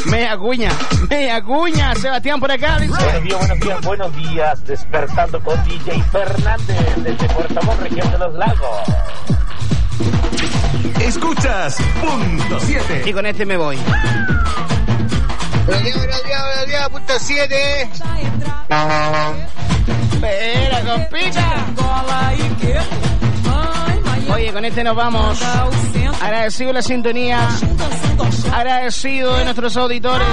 Media cuña, Sebastián por acá. Dice. Buenos días, despertando con DJ Fernández desde Puerto Montt, región de los Lagos. Escuchas Punto 7. Y con este me voy. Buenos días, Punto 7. Espera, compita. Oye, con este nos vamos. Agradecido la sintonía. Agradecido de nuestros auditores.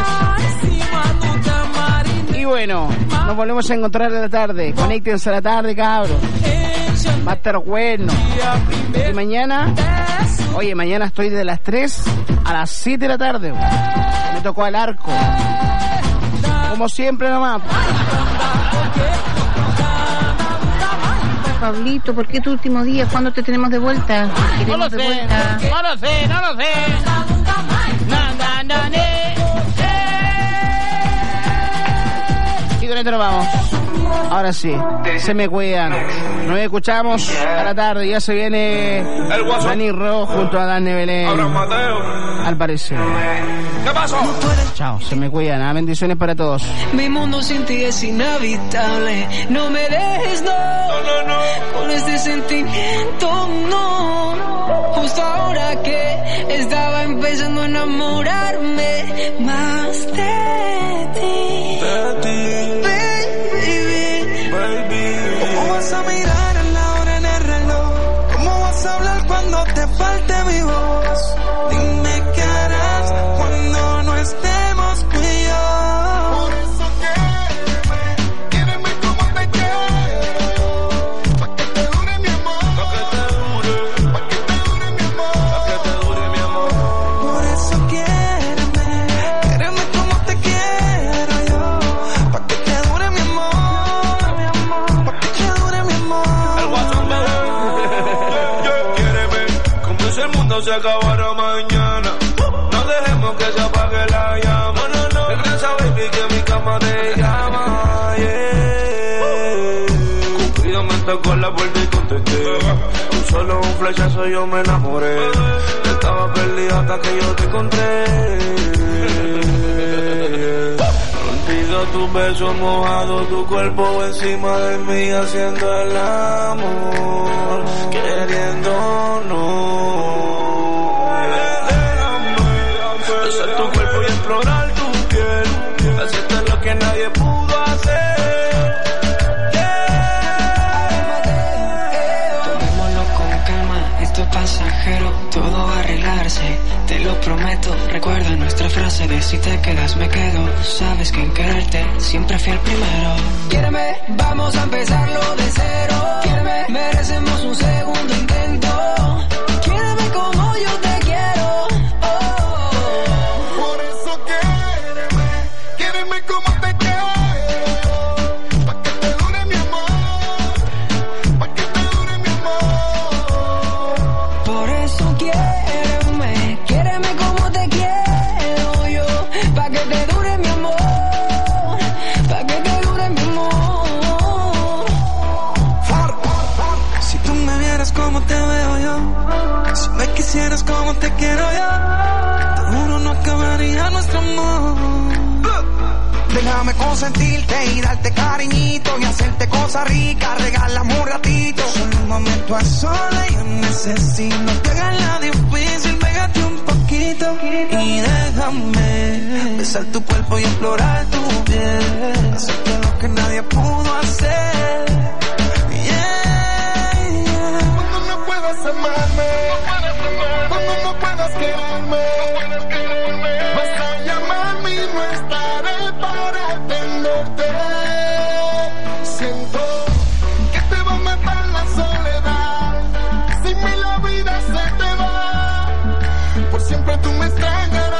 Y bueno, nos volvemos a encontrar en la tarde. Conéctense a la tarde, cabros. Va a estar bueno. Y mañana, mañana estoy de las 3 a las 7 de la tarde. Me tocó al arco. Como siempre nomás. Pablito, ¿por qué tu último día? ¿Cuándo te tenemos de vuelta? No lo sé. Y con esto nos vamos. Ahora sí, se me cuidan. Nos escuchamos a la tarde. Ya se viene Dani Ro junto a Dan Belén. Al parecer. ¿Qué pasó? Chao, se me cuidan. Bendiciones para todos. Mi mundo sin ti es inhabitable. No me dejes, no. Con este sentimiento, no. Justo ahora que estaba empezando a enamorarme más de ti. ¿Cómo vas a mirar a la hora en el reloj? ¿Cómo vas a hablar cuando te falte mi voz? Dime qué harás cuando no estemos tú y yo. Por eso quédame como te quiero, pa' que te dure mi amor, pa' que te dure mi amor. Por eso quédame como te quiero yo, pa' que te dure mi amor. Se acabará mañana. No dejemos que se apague la llama. No. Regresa, baby, que mi cama te llama. Cupido me tocó la puerta y contesté. Solo un flechazo yo me enamoré. Estaba perdido hasta que yo te encontré. Olvido tus besos mojados, tu cuerpo encima de mí haciendo el amor, queriéndonos. Besar tu cuerpo y explorar tu piel, hacerte lo que nadie pudo hacer. Tomémoslo con calma, esto es pasajero, todo va a arreglarse, te lo prometo. Recuerda nuestra frase de si te quedas me quedo. Sabes que en quererte siempre fui el primero. Quiéreme, vamos a empezarlo de cero. Quiéreme, merecemos un segundo intento. Quiéreme como yo te quiero. Quédame como te quiero, pa' que te dure mi amor, pa' que te dure mi amor. Por eso quédame como te quiero yo, pa' que te dure mi amor, pa' que te dure mi amor. Si tú me vieras como te veo yo, si me quisieras como te quiero yo, seguro no acabaría nuestro amor. Déjame consentirte y darte cariñito y hacerte cosas ricas, regálame un ratito. Solo un momento a solas yo necesito. Que hagas la difícil, pégate un poquito y déjame besar tu cuerpo y explorar tu piel, hacerte lo que nadie pudo hacer. Cuando no puedas amarme, cuando no puedas quererme, vas a llamarme y no estaré para atenderte. Siento que te va a matar la soledad, sin mí la vida se te va, por siempre tú me extrañarás.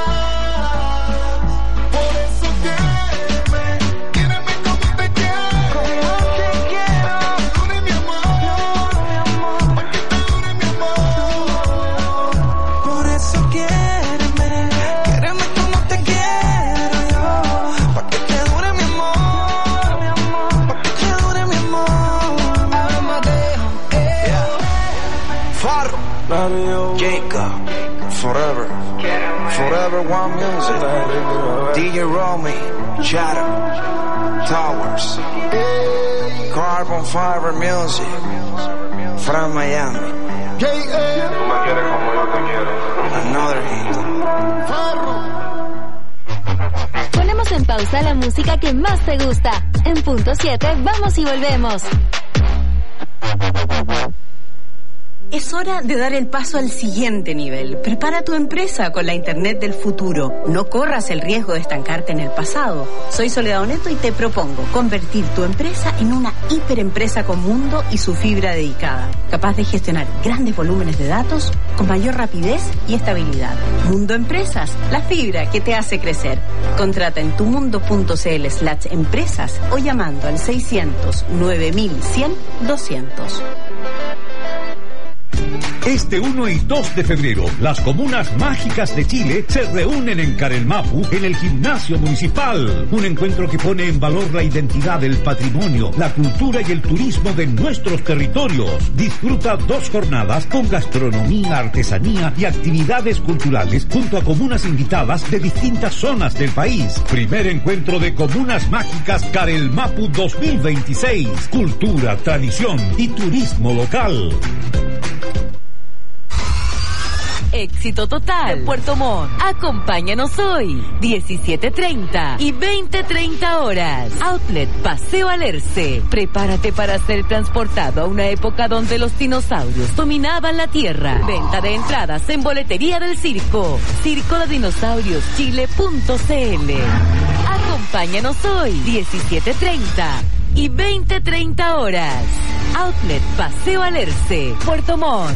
Por eso quédame como te quiero, dure mi amor, pa' que te dure mi amor. Por eso quédame como te quiero yo, pa' que te dure mi amor, pa' que te dure mi amor. Farro, Jacob, Forever. Forever One Music, DJ Romy, Shadow, Towers, Carbon Fiber Music, from Miami. Tú me quieres como yo te quiero. Another hit. Ponemos en pausa la música que más te gusta. En punto 7, vamos y volvemos. Es hora de dar el paso al siguiente nivel. Prepara tu empresa con la Internet del futuro. No corras el riesgo de estancarte en el pasado. Soy Soledad Oneto y te propongo convertir tu empresa en una hiperempresa con mundo y su fibra dedicada, capaz de gestionar grandes volúmenes de datos con mayor rapidez y estabilidad. Mundo Empresas, la fibra que te hace crecer. Contrata en tumundo.cl/empresas o llamando al 600 9100 200. Este 1 y 2 de febrero, las comunas mágicas de Chile se reúnen en Carelmapu en el Gimnasio Municipal. Un encuentro que pone en valor la identidad del patrimonio, la cultura y el turismo de nuestros territorios. Disfruta 2 jornadas con gastronomía, artesanía y actividades culturales junto a comunas invitadas de distintas zonas del país. Primer encuentro de comunas mágicas Carelmapu 2026. Cultura, tradición y turismo local. Éxito total de Puerto Montt. Acompáñanos hoy, 17:30 y 20:30 horas. Outlet Paseo Alerce. Prepárate para ser transportado a una época donde los dinosaurios dominaban la tierra. Venta de entradas en boletería del circo. circoledinosaurioschile.cl. Acompáñanos hoy, 17:30 y 20:30 horas. Outlet Paseo Alerce, Puerto Montt.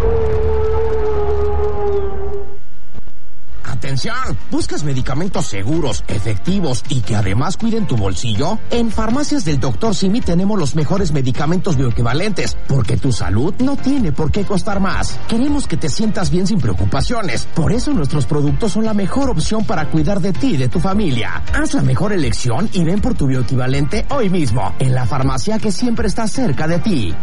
Atención, ¿buscas medicamentos seguros, efectivos y que además cuiden tu bolsillo? En Farmacias del Dr. Simi tenemos los mejores medicamentos bioequivalentes, porque tu salud no tiene por qué costar más. Queremos que te sientas bien sin preocupaciones, por eso nuestros productos son la mejor opción para cuidar de ti y de tu familia. Haz la mejor elección y ven por tu bioequivalente hoy mismo, en la farmacia que siempre está cerca de ti.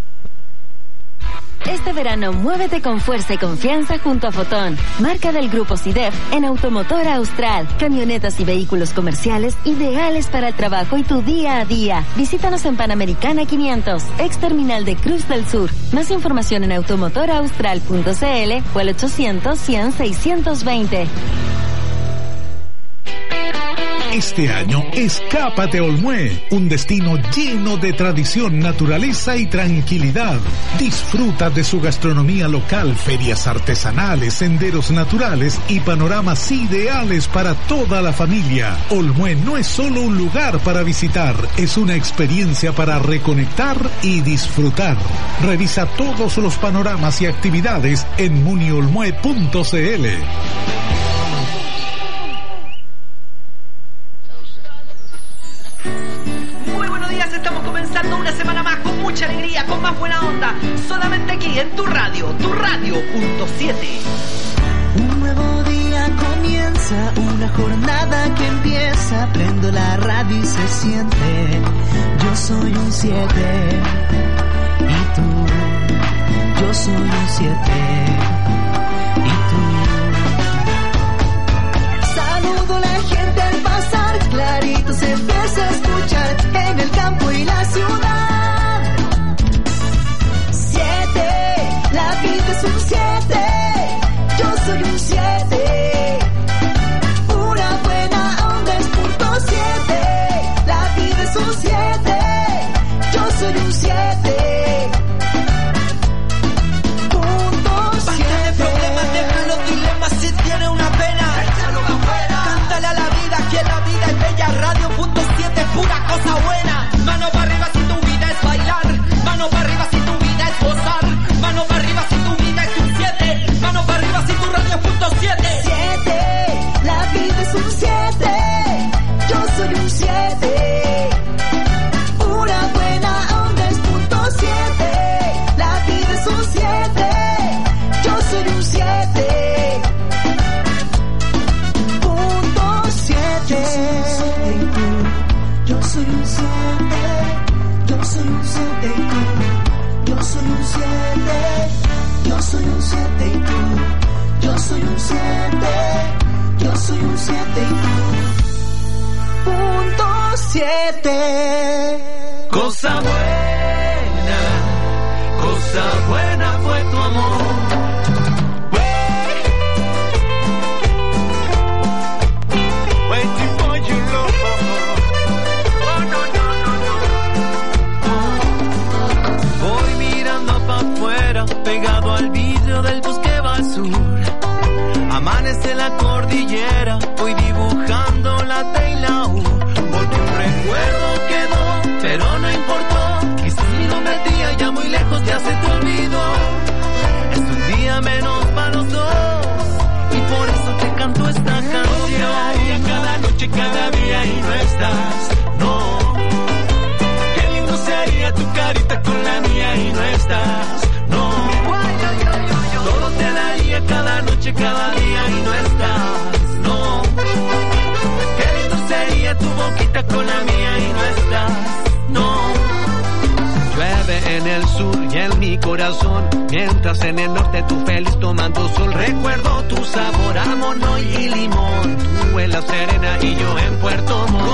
Este verano muévete con fuerza y confianza junto a Fotón, marca del grupo CIDEF en Automotor Austral. Camionetas y vehículos comerciales ideales para el trabajo y tu día a día. Visítanos en Panamericana 500, ex terminal de Cruz del Sur. Más información en automotoraustral.cl o al 800-100-620. Este año, escápate a Olmué, un destino lleno de tradición, naturaleza y tranquilidad. Disfruta de su gastronomía local, ferias artesanales, senderos naturales y panoramas ideales para toda la familia. Olmué no es solo un lugar para visitar, es una experiencia para reconectar y disfrutar. Revisa todos los panoramas y actividades en muniolmue.cl. Estamos comenzando una semana más con mucha alegría, con más buena onda, solamente aquí en tu radio, punto 7. Un nuevo día comienza, una jornada que empieza, prendo la radio y se siente, yo soy un 7, y tú, yo soy un 7, y tú. Saludo a la gente al pasar, clarito se empieza a escuchar en el campo y la ciudad. 7, la vida es un 7, yo soy un 7. Una buena onda es punto 7, la vida es un 7, yo soy un 7. Punto 7. soy un 7 y tú, .7. Cosa buena fue tu amor. Waiting for you, Lord. Oh, no. Voy mirando pa' afuera, pegado al vidrio del bus que va al sur. Amanece la cordillera, voy dibujando la T y la U. Porque un recuerdo quedó, pero no importó. Quizás mi nombre al día ya muy lejos ya se te olvidó. Es un día menos para los dos, y por eso te canto esta canción. Cada noche, cada día y no estás, no. Qué lindo sería tu carita con la mía y no estás, no. Todo te daría cada noche, cada día y no estás, no. Qué lindo sería tu boquita con la mía y no estás, no. Llueve en el sur y en mi corazón, mientras en el norte tú feliz tomando sol. Recuerdo tu sabor a mono y limón, tú en La Serena y yo en Puerto Montt.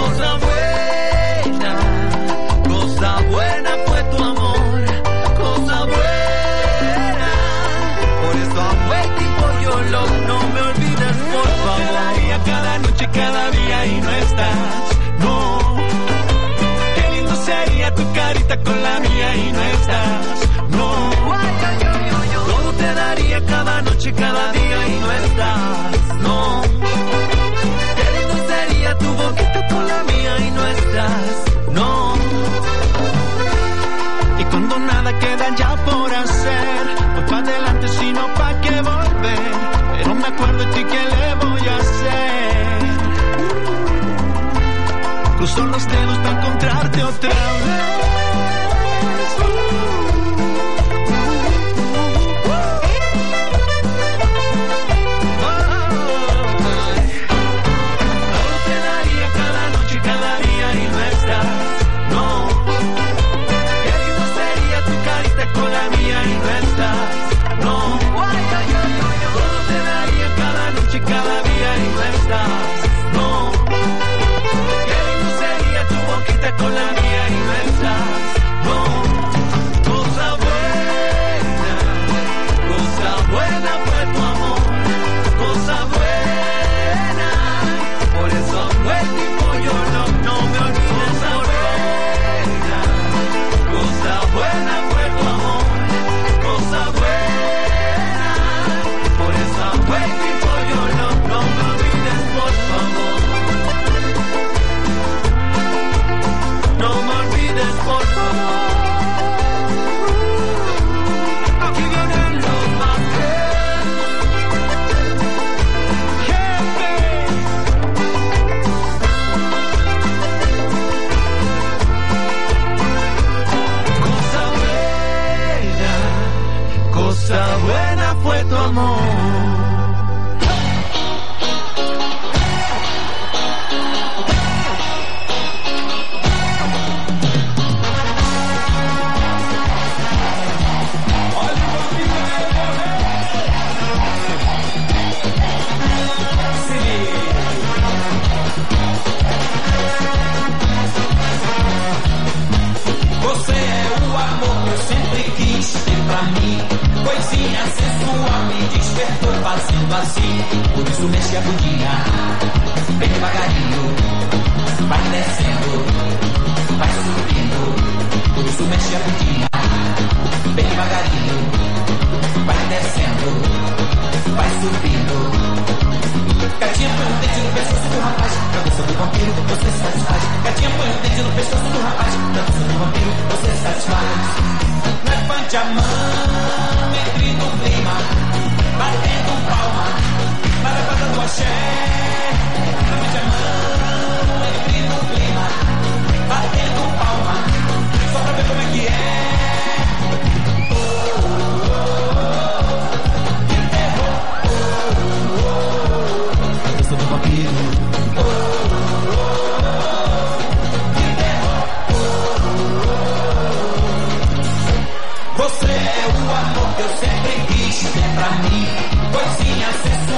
Cosa buena fue tu amor, cosa buena. Por eso I'm waiting for your love, no me olvides por favor. Cada noche, cada día y no estás, no. Qué lindo sería tu carita con la mía y no estás, no. Todo te daría cada noche, cada día y no estás, no. Qué lindo sería tu boquita con la mía y no estás, no. Y cuando nada queda ya por hacer, voy pa' adelante sino pa' qué volver. Pero me acuerdo de ti, ¿qué le voy a hacer? Cruzo los dedos para encontrarte otra vez. Con la mía y no estás, no. Cosa buena fue tu amor, cosa buena. Por eso I'm waiting for your love, no me olvides por buena. Cosa buena fue tu amor, cosa buena. Por eso I'm waiting for your love, no me olvides por favor. No me olvides, por favor. Aquí vienen los vaqueros. Jefe. Cosa buena fue tu amor. Você é o amor que eu sempre quis ter pra mim. Coisinha sensual me despertou fazendo assim. Por isso mexe a bundinha, bem devagarinho. Vai descendo, vai subindo. Por isso mexe a bundinha, bem devagarinho. Vai descendo, vai subindo. Gatinha põe o dente no pescoço do rapaz, pra dança do vampiro você satisfaz. Gatinha põe o dente no pescoço do rapaz, pra dança do vampiro você satisfaz. Levante a mão, entre no clima, batendo palma, na levada do axé. Levante a mão, entre no clima, batendo palma, só pra ver como é que é. Do vampiro. Você é o amor que eu sempre quis ter pra mim. Coisinha sensual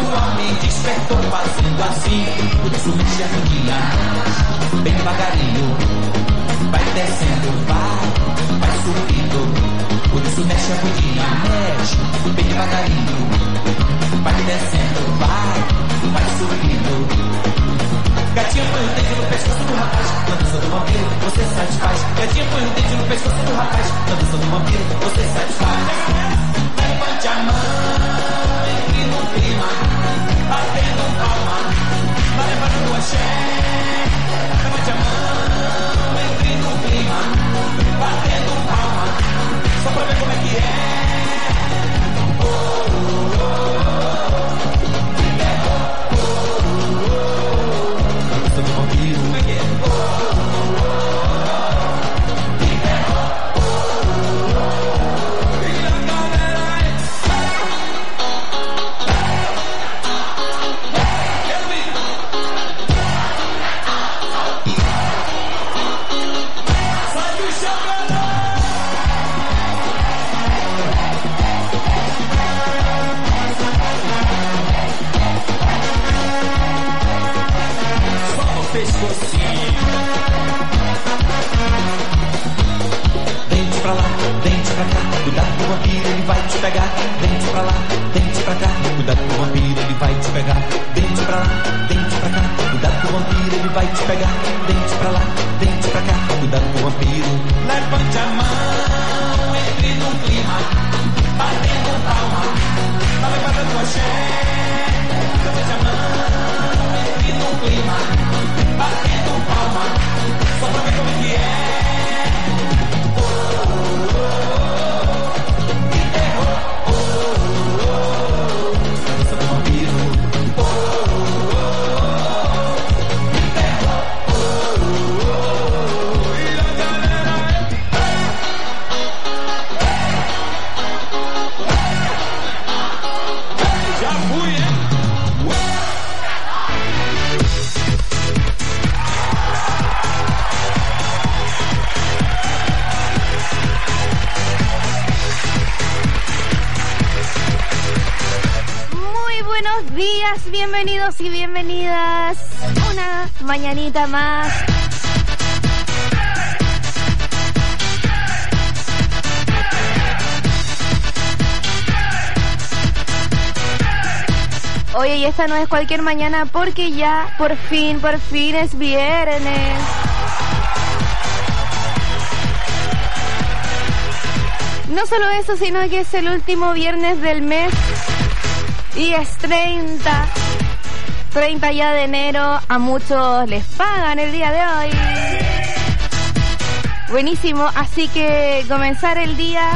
fazendo assim, por isso mexe a bundinha, bem devagarinho. Vai descendo, vai subindo, por isso mexe a bundinha, mexe, bem devagarinho. Vai descendo, vai subindo. Gatinha põe o dedo no pescoço do rapaz, na dança do vampiro, você satisfaz. Gatinha põe o dedo no pescoço do rapaz, na dança do vampiro, você satisfaz. Levante a mão, entre no clima, batendo palma, vai levando o axé. Levante a mão, entre no clima, batendo palma, só pra ver como é que é. Dente pra lá, dente pra cá, cuidado com o vampiro, ele vai te pegar. Dente pra lá, dente pra cá, cuidado com o vampiro, ele vai te pegar. Dente pra lá, dente pra cá, cuidado com o vampiro, ele vai te pegar. Dente pra lá, dente pra cá, cuidado com o vampiro. Levante a mão, entre no clima, batendo palma, na levada do axé. Levante a mão, entre no clima, batendo palma, só pra ver como é que é. Bienvenidos y bienvenidas una mañanita más. Oye, y esta no es cualquier mañana porque ya por fin es viernes. No solo eso, sino que es el último viernes del mes. Y es 30 ya de enero, a muchos les pagan el día de hoy. Buenísimo, así que comenzar el día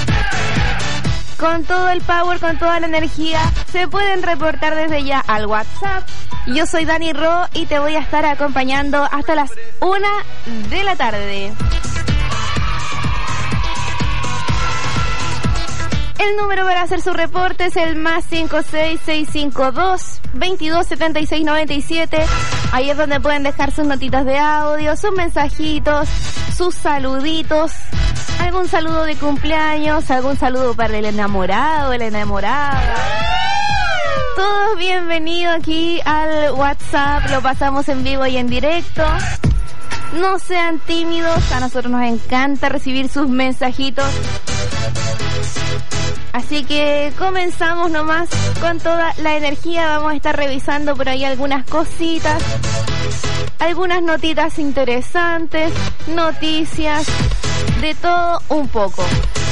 con todo el power, con toda la energía. Se pueden reportar desde ya al WhatsApp. Yo soy Dani Ro y te voy a estar acompañando hasta las 1 de la tarde. El número para hacer su reporte es el más 56652-227697. Ahí es donde pueden dejar sus notitas de audio, sus mensajitos, sus saluditos, algún saludo de cumpleaños, algún saludo para el enamorado, la enamorada. Todos bienvenidos aquí al WhatsApp, lo pasamos en vivo y en directo. No sean tímidos, a nosotros nos encanta recibir sus mensajitos. Así que comenzamos nomás con toda la energía. Vamos a estar revisando por ahí algunas cositas, algunas notitas interesantes, noticias, de todo un poco.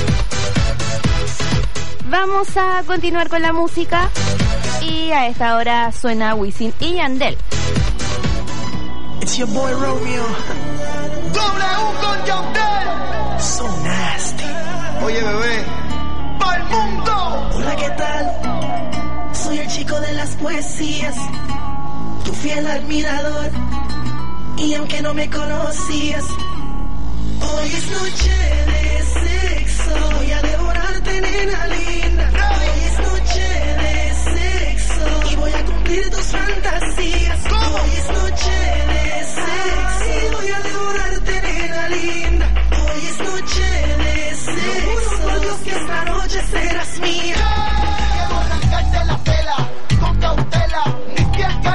Vamos a continuar con la música y a esta hora suena Wisin y Yandel. It's your boy Romeo. W con Yandel. So nasty. Oye, bebé. ¡Pa'l mundo! Hola, ¿qué tal? Soy el chico de las poesías, tu fiel admirador. Y aunque no me conocías, hoy es noche de sexo. Voy a devorarte, nena linda. Hoy es noche de sexo y voy a cumplir tus fantasías. Hoy es noche de sexo y voy a devorarte, nena linda. Hoy es noche de sexo. Por Dios que esta noche serás mía. Quiero arrancarte la tela con cautela, ni piel que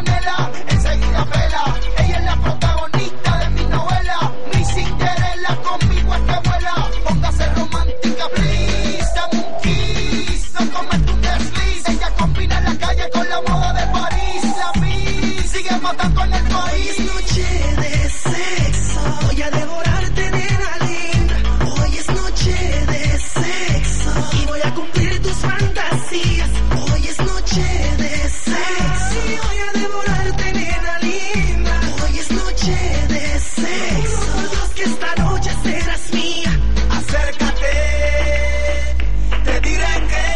sigue matando en el país. Hoy es noche de sexo, voy a devorarte, nena linda. Hoy es noche de sexo y voy a cumplir tus fantasías. Hoy es noche de sexo y voy a devorarte, nena linda. Hoy es noche de sexo, por Dios que esta noche serás mía. Acércate, te diré que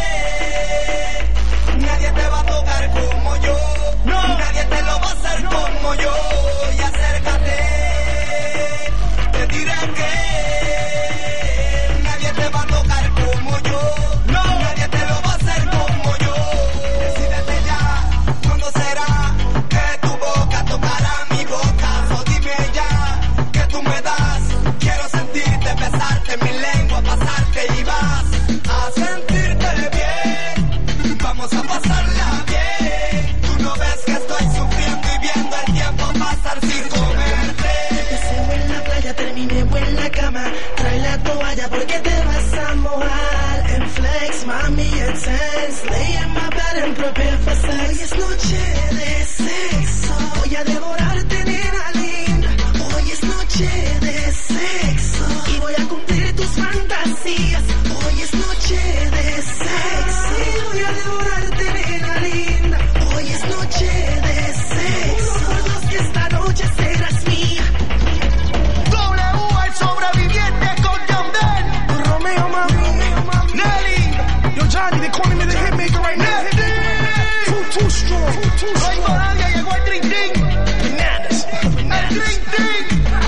nadie te va a tocar como yo. No, nadie te lo va a hacer como yo. Y acércate, te diré que nadie te va a tocar como yo. No, nadie te lo va a hacer como yo. Decídete ya, ¿cuándo será que tu boca tocará mi boca? O dime ya, que tú me das. Quiero sentirte, besarte, mi lengua, pasarte y vas a sentirte bien. Vamos a pasarla bien. Tú no ves que estoy sufriendo y viendo el tiempo pasar sin comerte. Empecé en la playa, terminé en la cama. Trae la toalla porque te vas a mojar. En flex, mami, en sense. Lay in my bed and prepare for sex. Hoy es noche de sexo, voy a devorarte, nena linda. Hoy es noche de sexo y voy a cumplir tus fantasías. Hoy es noche de sexo y voy a devorarte, nena linda. Hoy es noche de sexo, por Dios que esta noche serás mía. W, el sobreviviente con Yandel. Romeo, mami, Nelly. yo Johnny, they calling me the hitmaker right now. Too strong, too No hay strong. nadie, llegó el Dream Team. Bananas, El Dream Team.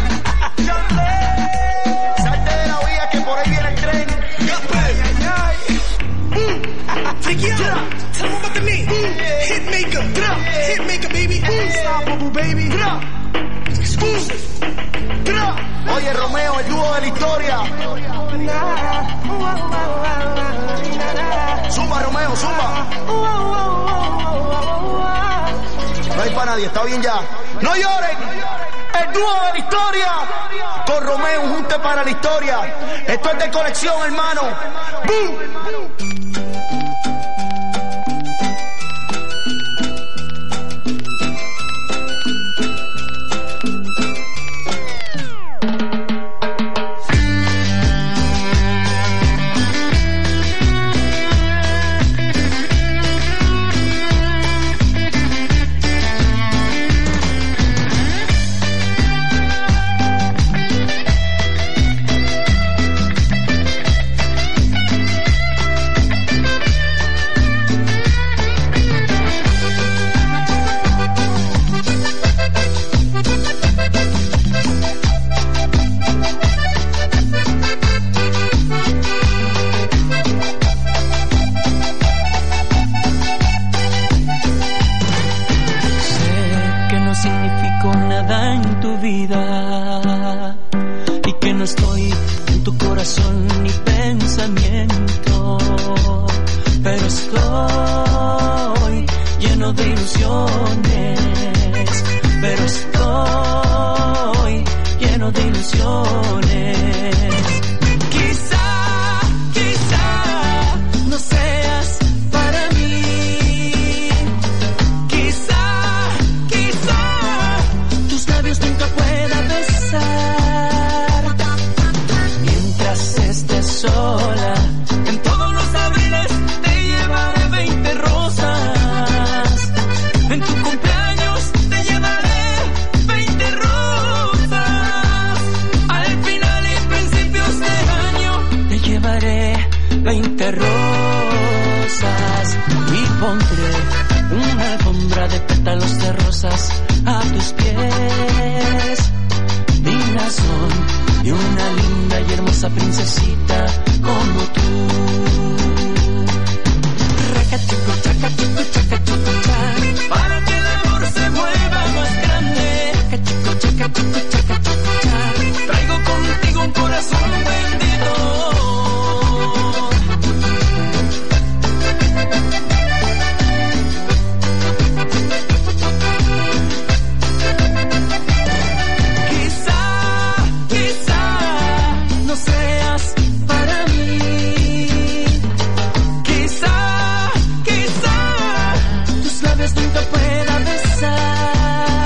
Yandel. Salte de la vía que por ahí viene el tren. Take it out. Tell them about the name. Hitmaker, hitmaker, baby. Unstoppable, baby. Exclusive. Oye, Romeo, el dúo de la historia. Zumba, Romeo, zumba. No hay para nadie, está bien ya. No lloren. El dúo de la historia. Con Romeo, un junte para la historia. Esto es de colección, hermano. ¡Bum! Y que no estoy en tu corazón ni pensamiento, pero estoy lleno de ilusiones, pero estoy lleno de ilusiones. Quizá no seas para mí, quizá tus labios nunca pueda besar. Mientras estés sola, en todos los abriles te llevaré 20 rosas. En tu cumpleaños te llevaré 20 rosas. Al final y principios de año te llevaré 20 rosas. Y pondré una alfombra de pétalos de rosas a tus pies. Dignas son de una linda y hermosa princesita como tú. Racachico, chacachico, chacachico, chac, para que el amor se vuelva más grande. Racachico, chacachico, chacachico, chac, traigo contigo un corazón bendito. No seas para mí, quizá tus labios nunca pueda besar.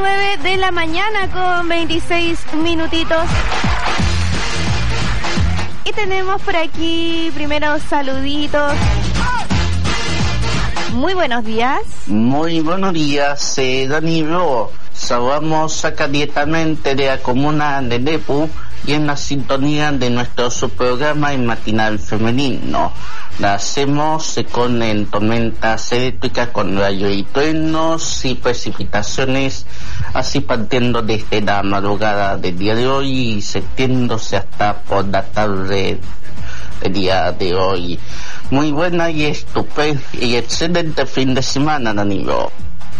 9 de la mañana con 26 minutitos. Y tenemos por aquí primeros saluditos. Muy buenos días. Muy buenos días, Danilo. Saludamos acá directamente de la comuna de Lepu y en la sintonía de nuestro subprograma en matinal femenino. La hacemos con tormentas eléctricas con rayos y truenos y precipitaciones, así partiendo desde la madrugada del día de hoy y extendiéndose hasta por la tarde del día de hoy. Muy buena y estupenda y excelente fin de semana, Danilo.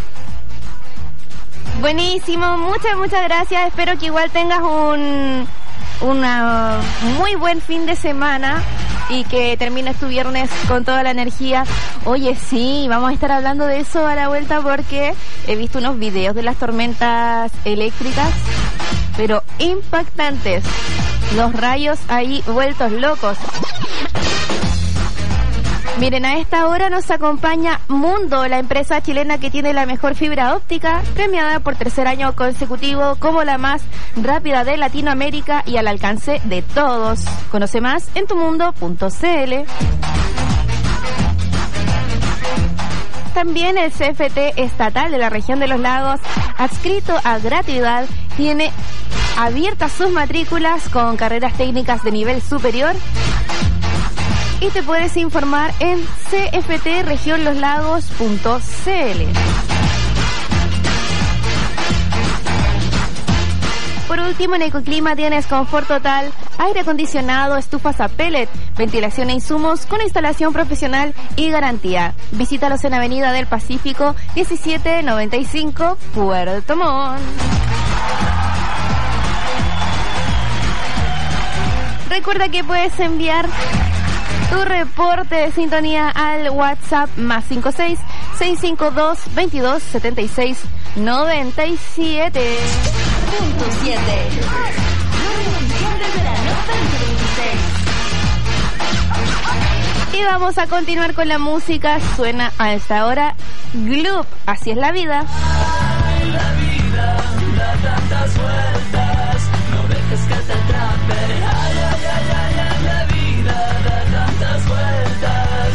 Buenísimo, muchas gracias. Espero que igual tengas un muy buen fin de semana y que termines tu viernes con toda la energía. Oye, sí, vamos a estar hablando de eso a la vuelta porque he visto unos videos de las tormentas eléctricas, pero impactantes. Los rayos ahí vueltos locos. Miren, a esta hora nos acompaña Mundo, la empresa chilena que tiene la mejor fibra óptica, premiada por tercer año consecutivo como la más rápida de Latinoamérica y al alcance de todos. Conoce más en tumundo.cl. También el CFT estatal de la región de los lagos, adscrito a gratuidad, tiene abiertas sus matrículas con carreras técnicas de nivel superior. Y te puedes informar en cftregionloslagos.cl. Por último, en Ecoclima tienes confort total, aire acondicionado, estufas a pellet, ventilación e insumos con instalación profesional y garantía. Visítalos en Avenida del Pacífico 1795, Puerto Montt. Recuerda que puedes enviar tu reporte de sintonía al WhatsApp más 56-652-2276-97. Y vamos a continuar con la música. Suena a esta hora Gloop, así es la vida. Ay, la vida da tantas vueltas, no dejes que te atrape. Ay, ay, ay, ay, ay, la vida da tantas vueltas.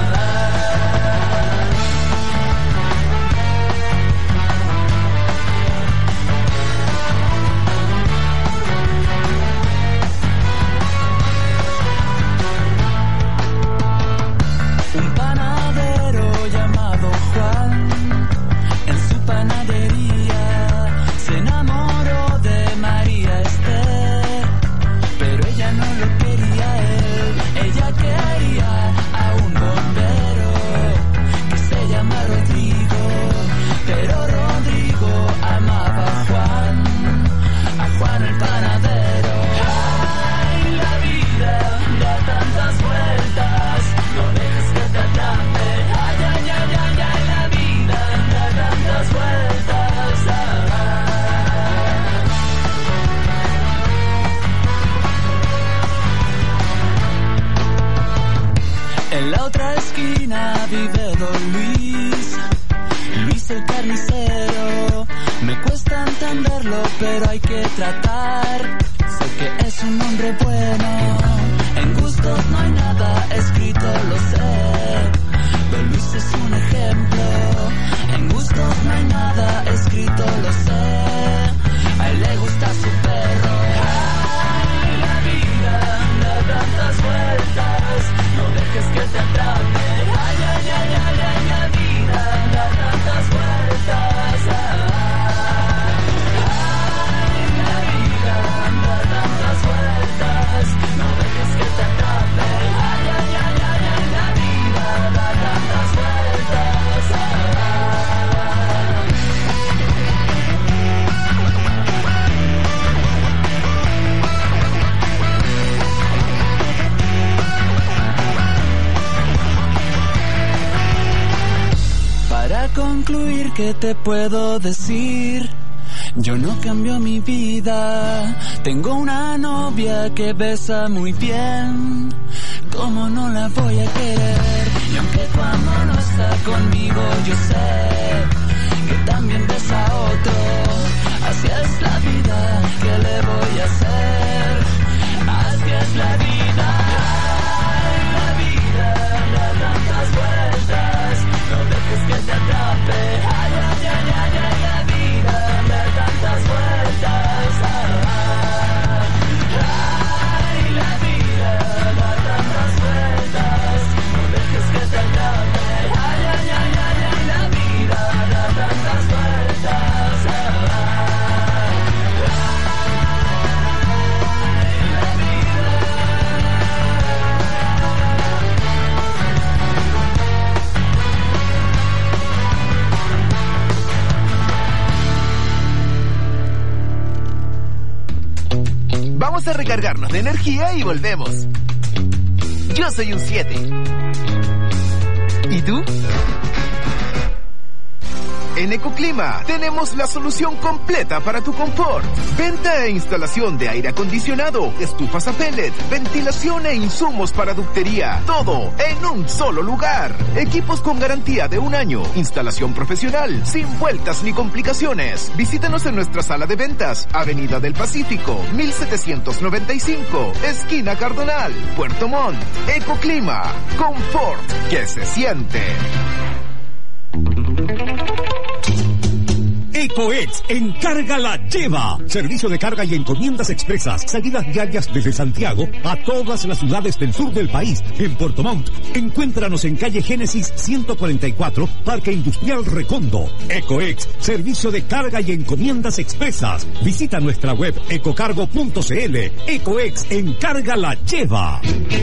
Un panadero llamado Juan, en su panadería se enamoró de María Esther, pero ella no lo quería a él, ella quería a un bombero que se llama Rodrigo, pero Rodrigo amaba a Juan el panadero. Ay, la vida da tantas vueltas, no dejes que te atrape. Ay, ay, ay, ay, ay, la vida da tantas vueltas. En la otra esquina vive Don Luis, Luis el carnicero. Me cuesta entenderlo, pero hay que tratar. Sé que es un hombre bueno, en gustos no hay nada escrito, lo sé. Don Luis es un ejemplo, en gustos no hay nada escrito, lo sé. A él le gusta su perro. Ay, la vida da tantas vueltas, no dejes que te atrape. Ay, ay, ay, ay, ay, la vida da tantas vueltas. Ay, la vida da tantas vueltas, no dejes que te atrape. Ay, ay, ay, ay, ay, la vida da tantas vueltas. Para concluir, ¿qué te puedo decir? Yo no cambio mi vida. Tengo una novia que besa muy bien. ¿Cómo no la voy a querer? Y aunque cuando no está conmigo yo sé que también besa a otro. Así es la vida, ¿qué le voy a hacer? Así es la vida. Ay, la vida da tantas vueltas, no dejes que te atrape. Ay, ay, ay, ay, ay, la vida da tantas vueltas. Ay, la vida da tantas vueltas, no dejes que te atrape. Ay, ay, ay, ay, ay, la vida da tantas vueltas. Vamos a recargarnos de energía y volvemos. Yo soy un 7. ¿Y tú? En Ecoclima tenemos la solución completa para tu confort. Venta e instalación de aire acondicionado, estufas a pellet, ventilación e insumos para ductería. Todo en un solo lugar. Equipos con garantía de 1 año. Instalación profesional, sin vueltas ni complicaciones. Visítanos en nuestra sala de ventas, Avenida del Pacífico, 1795, esquina Cardonal, Puerto Montt. Ecoclima, confort que se siente. EcoEx Encarga la Lleva. Servicio de carga y encomiendas expresas. Salidas diarias desde Santiago a todas las ciudades del sur del país. En Puerto Montt, encuéntranos en calle Génesis 144, Parque Industrial Recondo. EcoEx, servicio de carga y encomiendas expresas. Visita nuestra web ecocargo.cl. EcoEx Encarga la Lleva.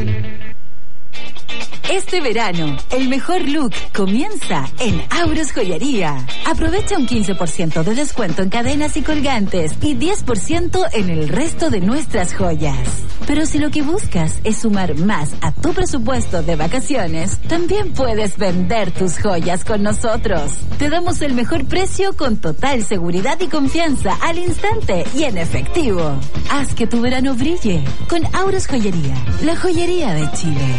Este verano, el mejor look comienza en Auros Joyería. Aprovecha un 15% de descuento en cadenas y colgantes y 10% en el resto de nuestras joyas. Pero si lo que buscas es sumar más a tu presupuesto de vacaciones, también puedes vender tus joyas con nosotros. Te damos el mejor precio con total seguridad y confianza al instante y en efectivo. Haz que tu verano brille con Auros Joyería, la joyería de Chile.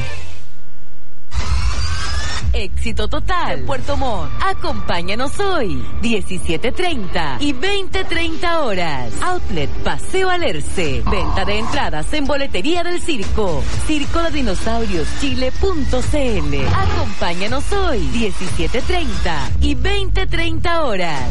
Éxito total, Puerto Montt. Acompáñanos hoy, 17:30 y 20:30 horas. Outlet Paseo Alerce. Venta de entradas en boletería del circo. circodedinosaurioschile.cl. Acompáñanos hoy, 17:30 y 20:30 horas.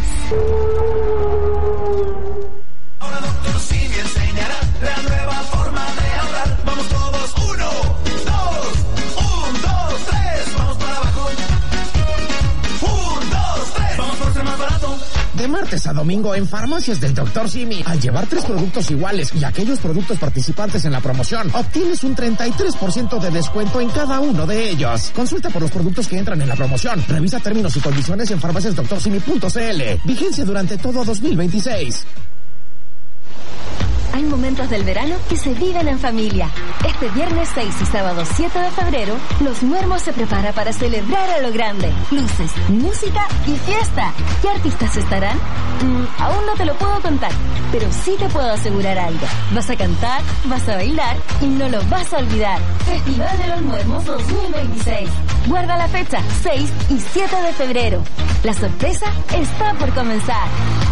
Ahora Dr. Simi enseñará la nueva forma de ahorrar. Vamos todos, 1, 2, 1, 2, 3, vamos para abajo. 1, 2, 3, vamos por ser más barato. De martes a domingo en Farmacias del Dr. Simi, al llevar 3 productos iguales y aquellos productos participantes en la promoción, obtienes un 33% de descuento en cada uno de ellos. Consulta por los productos que entran en la promoción. Revisa términos y condiciones en farmaciasdoctorsimi.cl. Vigencia durante todo 2026. Hay momentos del verano que se viven en familia. Este viernes 6 y sábado 7 de febrero, Los Muermos se prepara para celebrar a lo grande. Luces, música y fiesta. ¿Qué artistas estarán? Aún no te lo puedo contar, pero sí te puedo asegurar algo. Vas a cantar, vas a bailar y no lo vas a olvidar. Festival de Los Muermos 2026. Guarda la fecha, 6 y 7 de febrero. La sorpresa está por comenzar.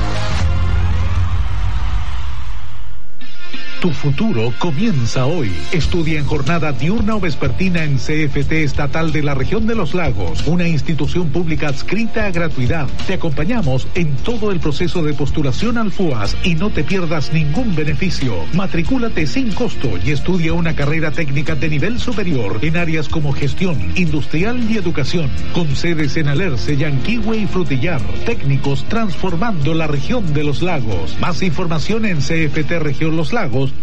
Tu futuro comienza hoy. Estudia en jornada diurna o vespertina en CFT Estatal de la Región de los Lagos, una institución pública adscrita a gratuidad. Te acompañamos en todo el proceso de postulación al FUAS y no te pierdas ningún beneficio. Matricúlate sin costo y estudia una carrera técnica de nivel superior en áreas como gestión, industrial y educación, con sedes en Alerce, Yanquihue y Frutillar. Técnicos transformando la Región de los Lagos. Más información en cftregionloslagos.cl.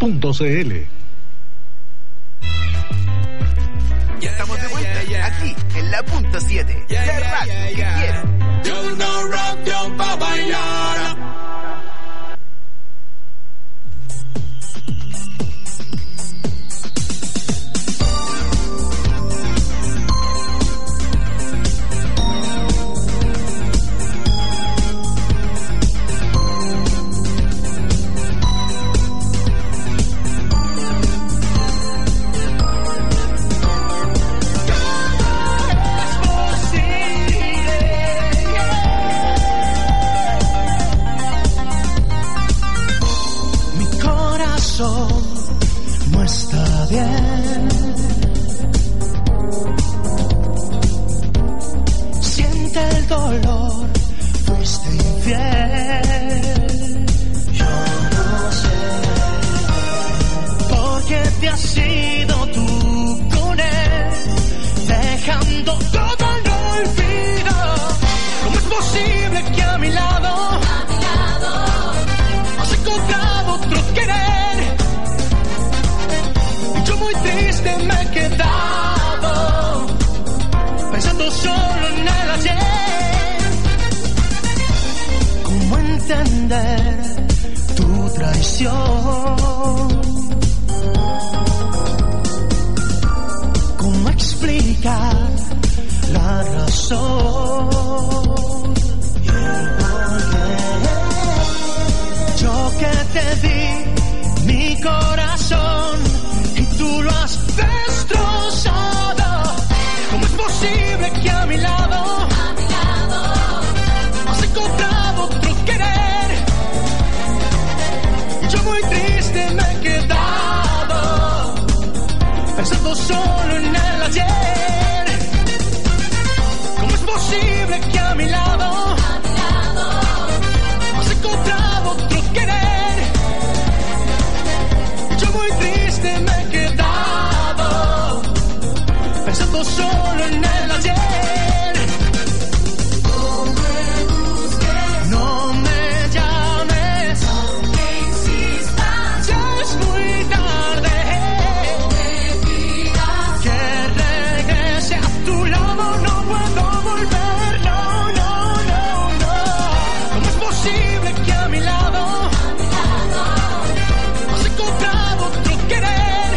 Ya estamos de vuelta aquí en la punto 7. La radio que quiero. Yo no rap, yo pa' bailar. cuando todo lo olvido. ¿Cómo es posible que a mi lado has encontrado otro querer? Y yo muy triste me he quedado pensando solo en el ayer. ¿Cómo entender tu traición? ¿Cómo explicar la razón? Yo que te di mi corazón y tú lo has destrozado. ¿Cómo es posible que a mi lado has encontrado otro querer? Y yo muy triste me he quedado pensando solo en el ayer. ¿Cómo es posible que a mi lado has encontrado otro querer? Y yo muy triste me he quedado pensando solo en el ayer. No me llames, aunque insistas, ya es muy tarde. Que regrese a tu lado, no puedo volver, no, no, no, no. ¿Cómo es posible que a mi lado has encontrado otro querer?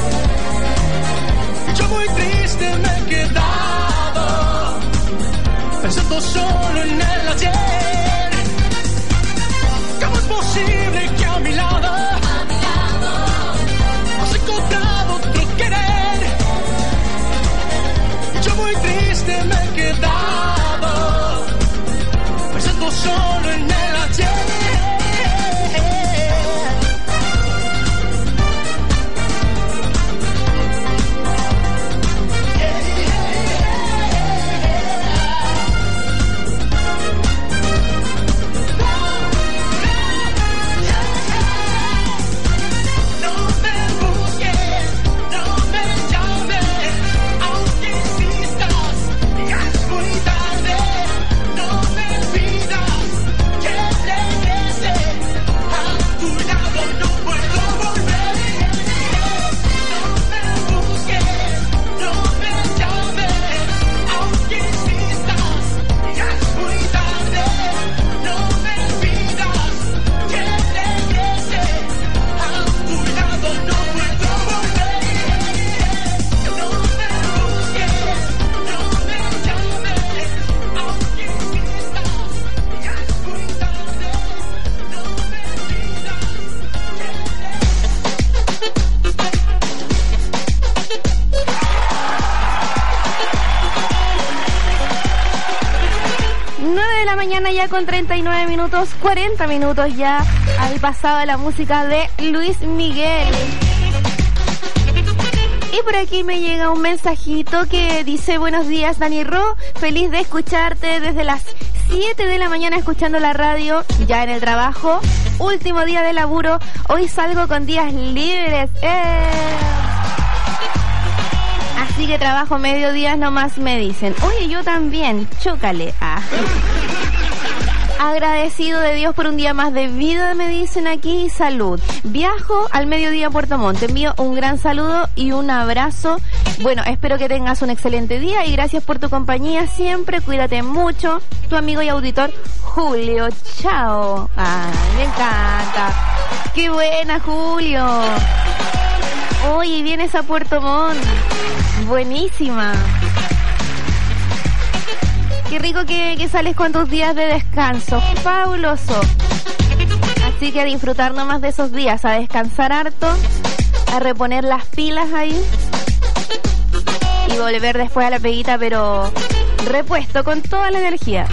Yo muy triste me he quedado pensando solo en el ayer. ¿Cómo es posible que a mi lado has encontrado otro querer? Yo muy triste me he quedado pensando solo en el ayer. No me busques, no me llames, aunque insistas, ya es muy tarde. No me pidas que regrese a tu lado, no puedo volver. No me busques, no me llames, aunque insistas, ya es muy tarde. No me pidas que regrese a tu lado, no puedo volver. No me busques, no me llames, aunque insistas, ya es muy tarde. No me pidas que 9 de la mañana ya con 39 minutos, 40 minutos ya al pasado de la música de Luis Miguel. Y por aquí me llega un mensajito que dice: buenos días, Dani Ro, feliz de escucharte desde las 7 de la mañana escuchando la radio, ya en el trabajo, último día de laburo, hoy salgo con días libres. Así que trabajo mediodías nomás, me dicen. Oye, yo también, chócale. Agradecido de Dios por un día más de vida, me dicen aquí, y salud. Viajo al mediodía a Puerto Montt. Te envío un gran saludo y un abrazo. Bueno, espero que tengas un excelente día y gracias por tu compañía siempre. Cuídate mucho. Tu amigo y auditor Julio. Chao. Ay, me encanta. Qué buena, Julio. Oye, vienes a Puerto Montt. Buenísima. Qué rico que sales con tus días de descanso. Fabuloso. Así que a disfrutar nomás de esos días, a descansar harto, a reponer las pilas ahí y volver después a la peguita, pero repuesto con toda la energía.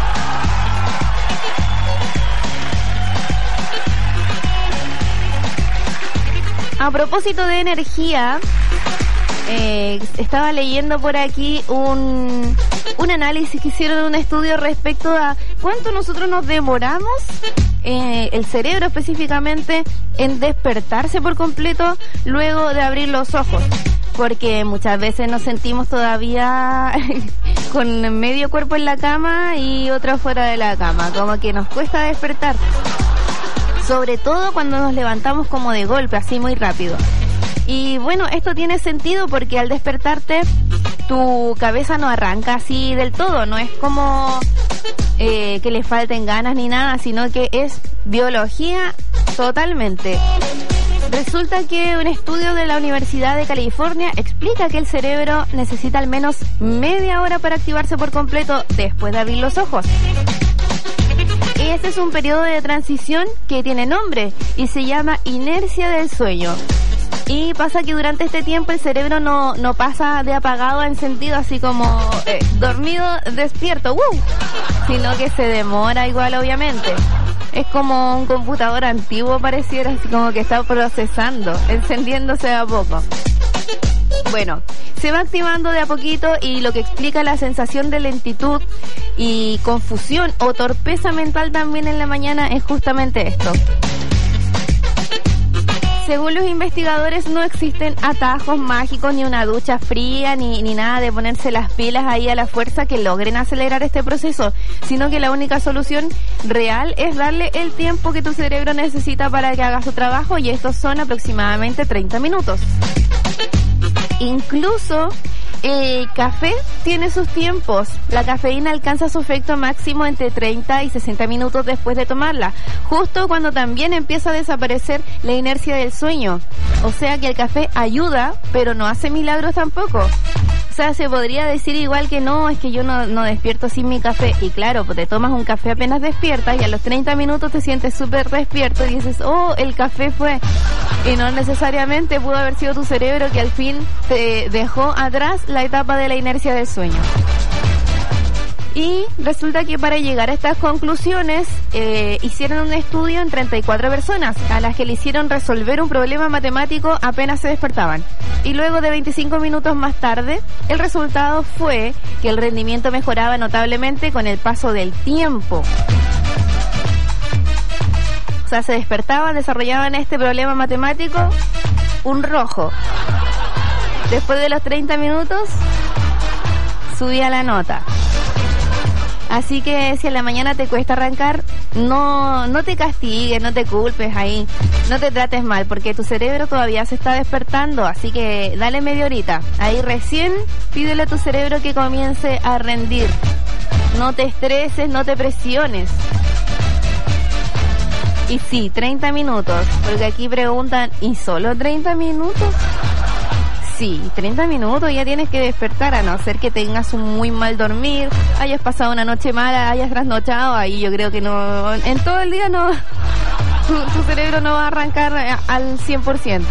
A propósito de energía, estaba leyendo por aquí un análisis que hicieron de un estudio respecto a cuánto nosotros nos demoramos, el cerebro específicamente, en despertarse por completo luego de abrir los ojos. porque muchas veces nos sentimos todavía con medio cuerpo en la cama y otro fuera de la cama, como que nos cuesta despertar, sobre todo cuando nos levantamos como de golpe, así muy rápido. Y bueno, esto tiene sentido porque al despertarte tu cabeza no arranca así del todo, no es como que le falten ganas ni nada, sino que es biología totalmente. Resulta que un estudio de la Universidad de California explica que el cerebro necesita al menos media hora para activarse por completo después de abrir los ojos. Este es un periodo de transición que tiene nombre y se llama inercia del sueño. Y pasa que durante este tiempo el cerebro no pasa de apagado a encendido, así como dormido, despierto, sino que se demora igual, obviamente. Es como un computador antiguo, pareciera, así como que está procesando, encendiéndose a poco. Bueno, se va activando de a poquito y lo que explica la sensación de lentitud y confusión o torpeza mental también en la mañana es justamente esto. Según los investigadores, no existen atajos mágicos, ni una ducha fría, ni nada de ponerse las pilas ahí a la fuerza que logren acelerar este proceso, sino que la única solución real es darle el tiempo que tu cerebro necesita para que haga su trabajo, y estos son aproximadamente 30 minutos. Incluso el café tiene sus tiempos. La cafeína alcanza su efecto máximo entre 30 y 60 minutos después de tomarla, justo cuando también empieza a desaparecer la inercia del sueño. O sea que el café ayuda, pero no hace milagros tampoco. O sea, se podría decir igual que no, es que yo no despierto sin mi café. Y claro, pues te tomas un café apenas despiertas y a los 30 minutos te sientes súper despierto y dices, oh, el café fue. Y no necesariamente pudo haber sido tu cerebro que al fin te dejó atrás la etapa de la inercia del sueño. Y resulta que para llegar a estas conclusiones hicieron un estudio en 34 personas a las que le hicieron resolver un problema matemático apenas se despertaban. Y luego de 25 minutos más tarde, el resultado fue que el rendimiento mejoraba notablemente con el paso del tiempo. O sea, se despertaban, desarrollaban este problema matemático, un rojo. Después de los 30 minutos, subía la nota. Así que si a la mañana te cuesta arrancar, no te castigues, no te culpes ahí, no te trates mal, porque tu cerebro todavía se está despertando, así que dale media horita. Ahí recién pídele a tu cerebro que comience a rendir. No te estreses, no te presiones. Y sí, 30 minutos, porque aquí preguntan, ¿y solo 30 minutos? Sí, 30 minutos ya tienes que despertar, a no ser que tengas un muy mal dormir, hayas pasado una noche mala, hayas trasnochado, ahí yo creo que no, en todo el día no, tu cerebro no va a arrancar al 100%.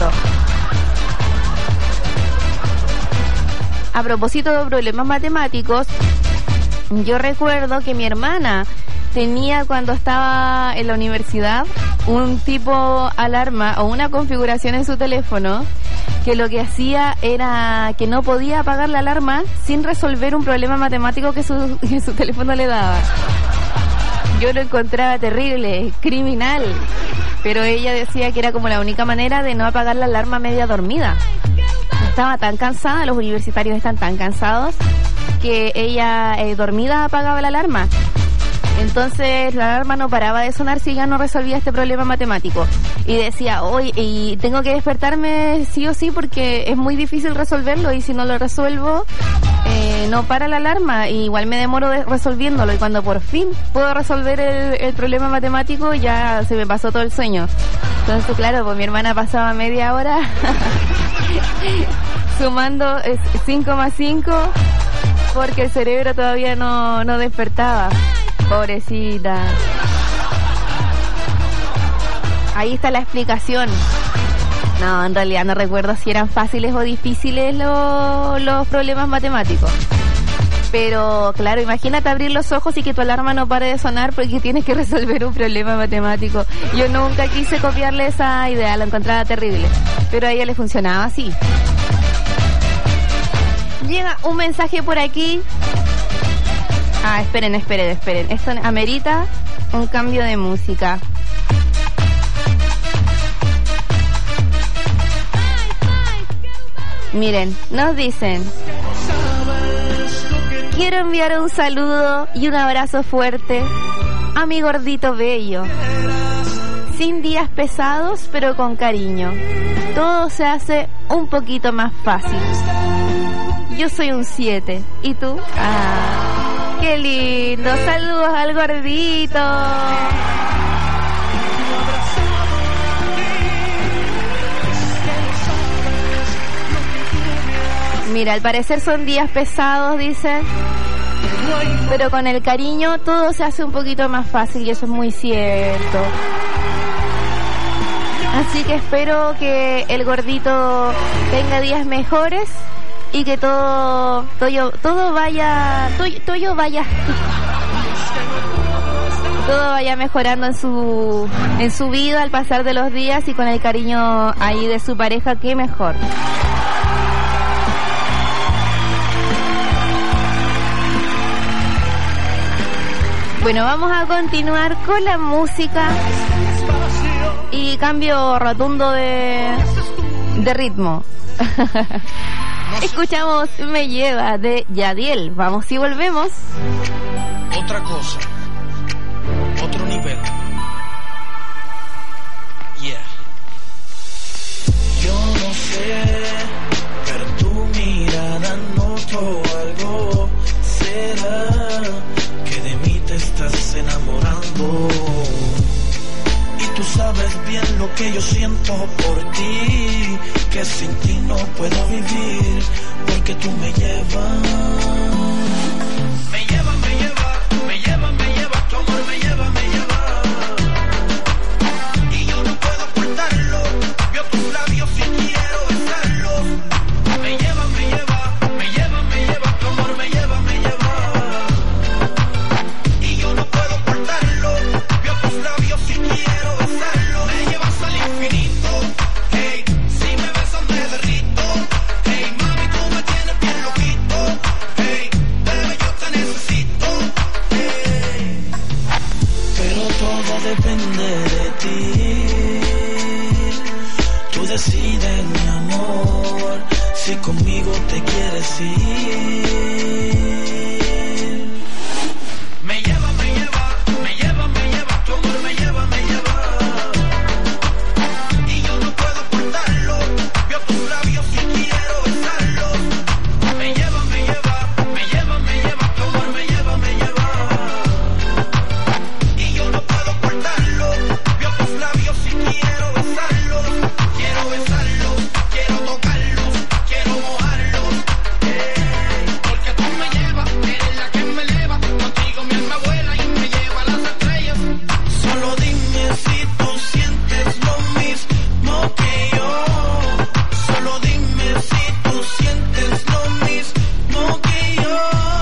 A propósito de problemas matemáticos, yo recuerdo que mi hermana tenía, cuando estaba en la universidad, un tipo alarma o una configuración en su teléfono que lo que hacía era que no podía apagar la alarma sin resolver un problema matemático que su teléfono le daba. Yo lo encontraba terrible, criminal, pero ella decía que era como la única manera de no apagar la alarma media dormida. Estaba tan cansada, los universitarios están tan cansados, que ella dormida apagaba la alarma. Entonces la alarma no paraba de sonar si ya no resolvía este problema matemático. Y decía, hoy y tengo que despertarme sí o sí porque es muy difícil resolverlo, y si no lo resuelvo no para la alarma, y igual me demoro resolviéndolo, y cuando por fin puedo resolver el problema matemático ya se me pasó todo el sueño. Entonces claro, pues mi hermana pasaba media hora sumando 5 más 5 porque el cerebro todavía no despertaba. Pobrecita. Ahí está la explicación. No, en realidad no recuerdo si eran fáciles o difíciles los problemas matemáticos. Pero claro, imagínate abrir los ojos y que tu alarma no pare de sonar porque tienes que resolver un problema matemático. Yo nunca quise copiarle esa idea, la encontraba terrible, pero a ella le funcionaba así. Llega un mensaje por aquí. Esperen. Esto amerita un cambio de música. Miren, nos dicen: quiero enviar un saludo y un abrazo fuerte a mi gordito bello. Sin días pesados, pero con cariño. Todo se hace un poquito más fácil. Yo soy un 7. ¿Y tú? ¡Ah! ¡Qué lindo! Saludos al gordito. Mira, al parecer son días pesados, dicen, pero con el cariño todo se hace un poquito más fácil y eso es muy cierto. Así que espero que el gordito tenga días mejores y que todo vaya mejorando en su vida al pasar de los días y con el cariño ahí de su pareja, qué mejor. Bueno, vamos a continuar con la música y cambio rotundo de ritmo. Escuchamos Me Lleva de Yadiel. Vamos y volvemos. Otra cosa, otro nivel. Yeah. Yo no sé, pero tu mirada noto algo. ¿Será que de mí te estás enamorando? Y tú sabes bien lo que yo siento por ti, que sin ti no puedo vivir, porque tú me llevas. Me lleva, me lleva, me lleva, me lleva, tu amor me lleva, me lleva. Y yo no puedo ocultarlo, veo tus labios y quiero besarlos. Me lleva, me lleva, me lleva, me lleva, tu amor me lleva, me lleva. Y yo no puedo ocultarlo, veo tus labios y quiero besarlos. Me llevas al infinito, hey, si me besas me derrito. Hey, mami, tú me tienes bien loquito. Hey, bebé, yo te necesito. Hey, pero todo depende de ti. Tú decides, mi amor, si conmigo te quieres ir. Me lleva, me lleva, me lleva, me lleva, tu amor me lleva, me lleva. Y yo no puedo ocultarlo, veo tus labios y quiero besarlos. Me lleva, me lleva, me lleva, me lleva, tu amor me lleva, me lleva. Y yo no puedo ocultarlo, veo tus labios y quiero besarlos. Quiero besarlos, quiero tocarlos, quiero mojarlos. Porque tú me llevas, eres la que me eleva. Contigo mi alma vuela y me lleva a las estrellas. Solo dime si tú sientes lo mismo que yo. Solo dime si tú sientes lo mismo que yo.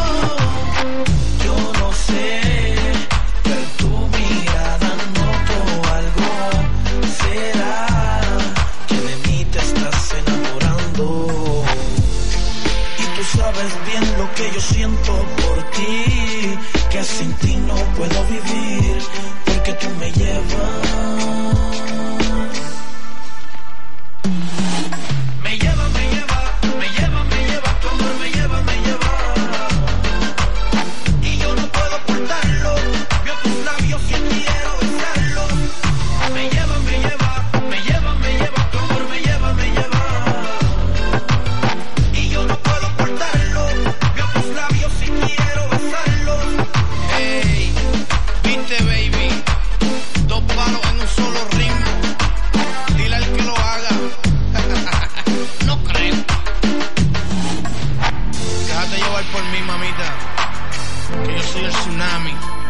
Yo no sé, pero tu mirada noto algo. ¿Será que de mí te estás enamorando? Y tú sabes bien lo que yo siento por ti, que sin ti no puedo vivir, porque tú me llevas. Me lleva, me lleva, me lleva, me lleva, tu amor me lleva, me lleva. Y yo no puedo ocultarlo, veo tus labios y quiero besarlos. Me lleva, me lleva, me lleva, me lleva, tu amor me lleva, me lleva. Y yo no puedo ocultarlo, veo tus labios y quiero besarlos. Hey, viste baby, dos palos en un solo ritmo. Dile al que lo haga. No creo. Déjate llevar por mí, mamita, que yo soy el tsunami.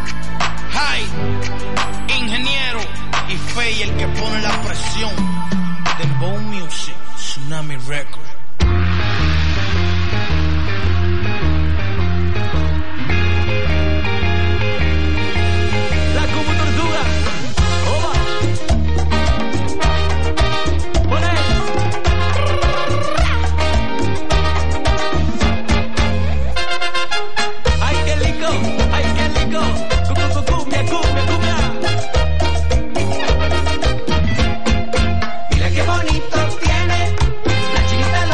Hi, ingeniero y Fey, el que pone la presión. Dembow Music, Tsunami Record. La como tortuga. Ay, qué rico, ay, qué rico. Cumbia, cumbia, cumbia. Mira qué bonito tiene la chinita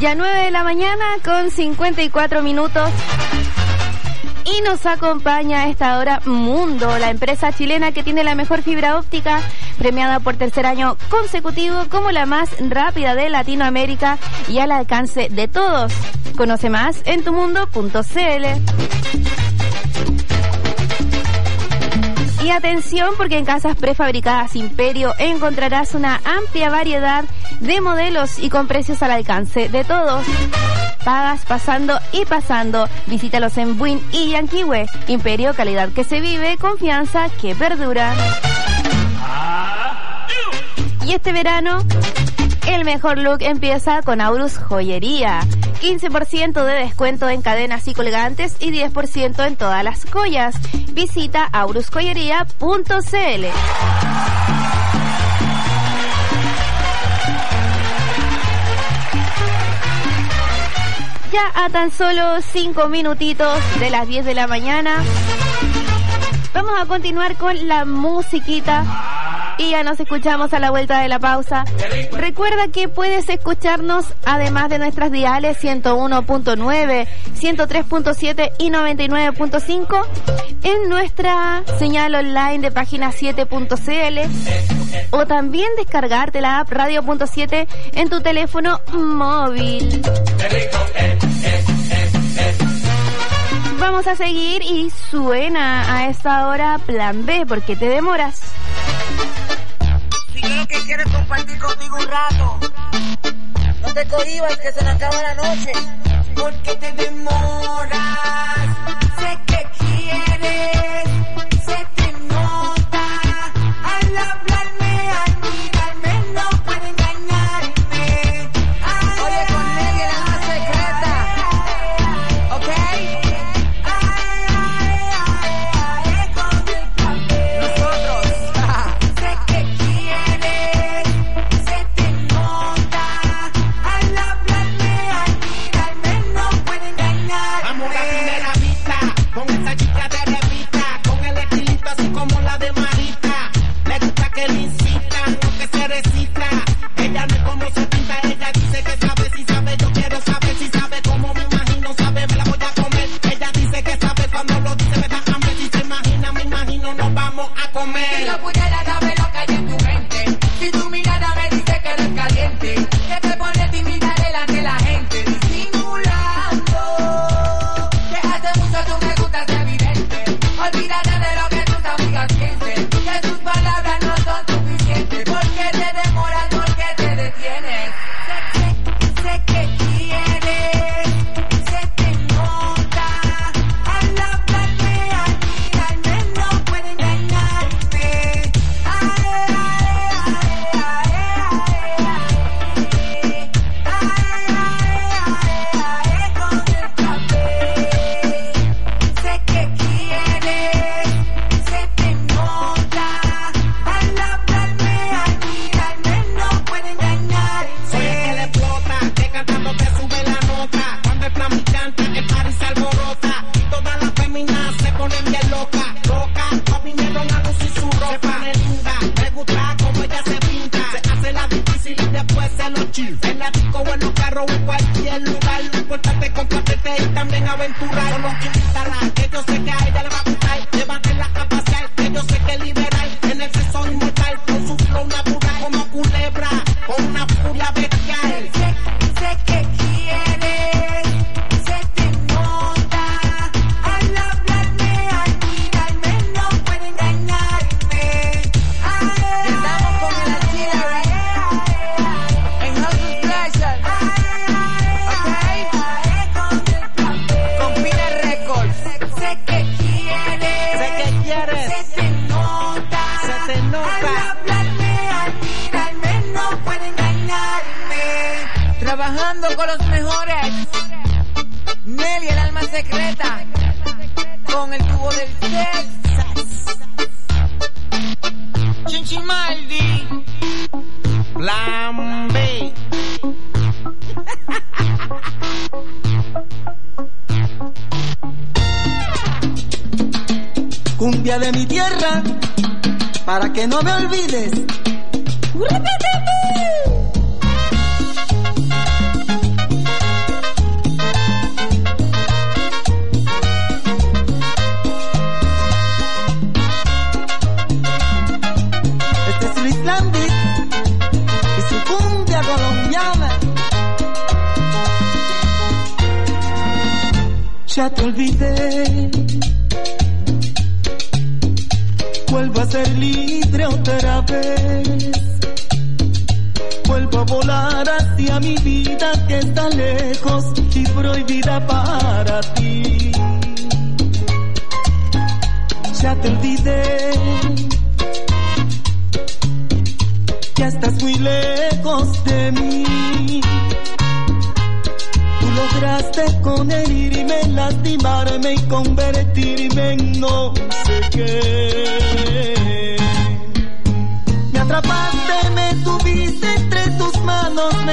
Ya 9 de la mañana con 54 minutos. Y nos acompaña a esta hora Mundo, la empresa chilena que tiene la mejor fibra óptica, premiada por tercer año consecutivo como la más rápida de Latinoamérica y al alcance de todos. Conoce más en tumundo.cl. Y atención, porque en Casas Prefabricadas Imperio encontrarás una amplia variedad de modelos y con precios al alcance de todos. Pagas pasando y pasando. Visítalos en Buin y Yanquihue. Imperio, calidad que se vive, confianza que perdura. Y este verano, el mejor look empieza con Aurus Joyería. 15% de descuento en cadenas y colgantes y 10% en todas las joyas. Visita aurusjoyería.cl. Ya a tan solo 5 minutitos de las 10 de la mañana, vamos a continuar con la musiquita y ya nos escuchamos a la vuelta de la pausa. Recuerda que puedes escucharnos además de nuestras diales 101.9, 103.7 y 99.5 en nuestra señal online de página 7.cl o también descargarte la app Radio.7 en tu teléfono móvil. Vamos a seguir y suena a esta hora Plan B, porque te demoras. Si yo lo que quiero es compartir contigo un rato, no te cohibas que se me acaba la noche. Porque te demoras, sé que quieres, se te nota. Al hablarme, al mirarme, no puede engañarme. Oye, con Nelly la más secreta, ¿ok? Nosotros, sé que quieres, se te nota. Al hablarme, al mirarme, no puede engañarme. Vamos a la primera vista, con esa chica de revista, con el estilito así como la de Marita. Le gusta que le incitan, no que se recita. Ella no es como se pinta, ella dice que sabe, si sabe, yo quiero saber si sabe cómo me imagino, sabe, me la voy a comer. Ella dice que sabe, cuando lo dice me da hambre, si se imagina, me imagino, nos vamos a comer. Si yo pudiera saber lo que hay en tu mente, si tu mirada me dice que eres caliente, que te pone tímida delante de la gente, disimulando, que hace mucho tú me gustas evidente, olvídate de lo que tus amigas piensen, que tus palabras no son suficientes, porque te demoras, porque te detienes. Sé que quieres, se te nota. Al hablarme, al mirarme, no puede engañarme. Con el papel. Sé que quieres, se te nota. Al hablarme, al mirarme, no puede engañarme. Soy el que le explota, que cantando te sube la nota. Cuando el plan canta, el party se alborota. Y todas las féminas se ponen bien locas. Locas, vinieron a lucir su ropa. Se pone linda, me gusta como ella se pinta. Se hace la difícil y después se lo chill. En la disco o en los carros o en cualquier lugar. Lo importante es compartirte y también aventurar. Solo invitarla, que yo sé que a ella le va a gustar. Levanten la capacidad, que yo sé que liberal. En el sexo inmortal, con su flow natural. Como culebra, con una furia bestial. Sé que quieres, se te nota. Al hablarme, al mirarme, no puede engañarme. Estamos con el Artillery en House Pleasure, con Pina Records. Sé que quieres, se te nota. Al hablarme, al mirarme, no puede engañarme. Trabajando con los mejores, Nelly el alma secreta, con el tubo del Texas, Chinchimaldi, Plan B. Cumbia de mi tierra, para que no me olvides. Ya te olvidé. Vuelvo a ser libre otra vez. Vuelvo a volar hacia mi vida que está lejos y prohibida para ti. Ya te olvidé. Ya estás muy lejos de mí. Tú lograste con herirme, lastimarme y convertirme en no sé qué.